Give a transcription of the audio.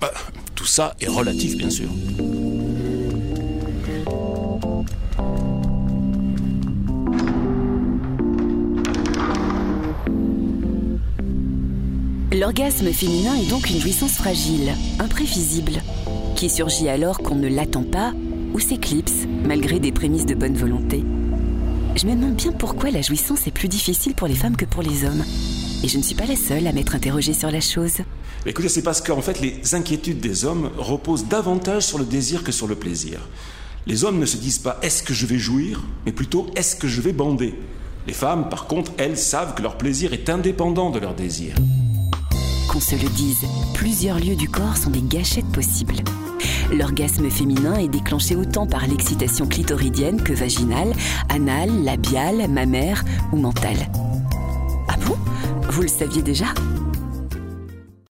Tout ça est relatif, bien sûr. L'orgasme féminin est donc une jouissance fragile, imprévisible, qui surgit alors qu'on ne l'attend pas ou s'éclipse, malgré des prémices de bonne volonté. Je me demande bien pourquoi la jouissance est plus difficile pour les femmes que pour les hommes. Et je ne suis pas la seule à m'être interrogée sur la chose. Écoutez, c'est parce qu'en fait, les inquiétudes des hommes reposent davantage sur le désir que sur le plaisir. Les hommes ne se disent pas « est-ce que je vais jouir ?», mais plutôt « est-ce que je vais bander ?» Les femmes, par contre, elles savent que leur plaisir est indépendant de leur désir. Qu'on se le dise, plusieurs lieux du corps sont des gâchettes possibles. L'orgasme féminin est déclenché autant par l'excitation clitoridienne que vaginale, anale, labiale, mammaire ou mentale. Ah bon ? Vous le saviez déjà ?